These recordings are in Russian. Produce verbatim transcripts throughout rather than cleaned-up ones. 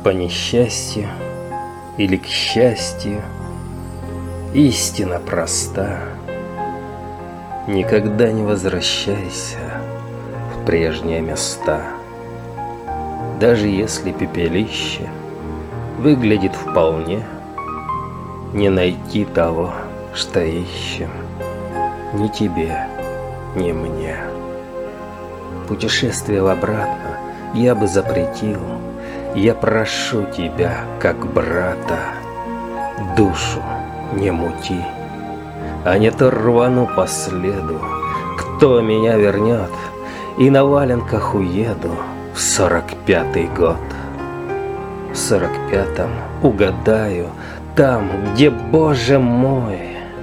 По несчастью или к счастью, истина проста. Никогда не возвращайся в прежние места. Даже если пепелище выглядит вполне, не найти того, что ищем, ни тебе, ни мне. Путешествие в обратно я бы запретил. Я прошу тебя, как брата, душу не мути, а не то рвану по следу. Кто меня вернет, и на валенках уеду в сорок пятый год. В сорок пятом угадаю, там, где, Боже мой,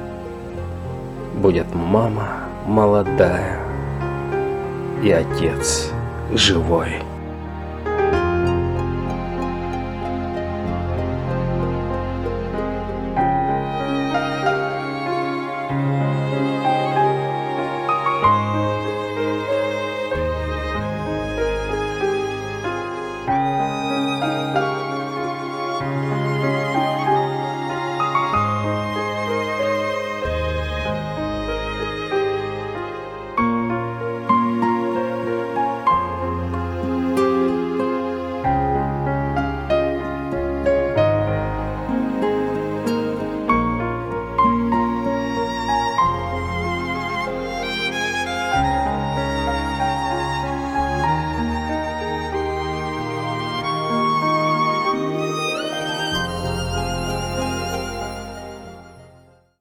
будет мама молодая и отец живой.